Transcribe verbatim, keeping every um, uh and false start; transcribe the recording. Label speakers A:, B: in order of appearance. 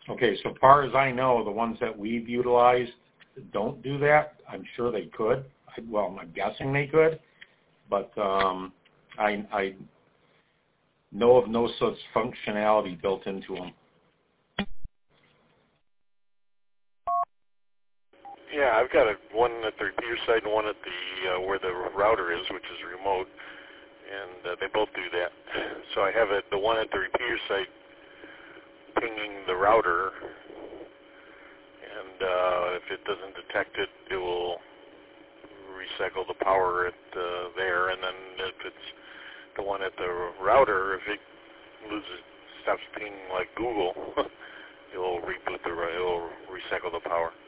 A: Okay, so far as I know, the ones that we've utilized don't do that. I'm sure they could. I, well, I'm guessing they could, but um, I, I know of no such functionality built into them.
B: Yeah, I've got a, one at the repeater side and one at the uh, where the router is, which is remote, and uh, they both do that. So I have it, the one at the repeater side pinging the router, and uh, if it doesn't detect it, it will recycle the power at uh, there, and then if it's the one at the router, if it loses, stops pinging like Google, it will reboot the, it will recycle the power.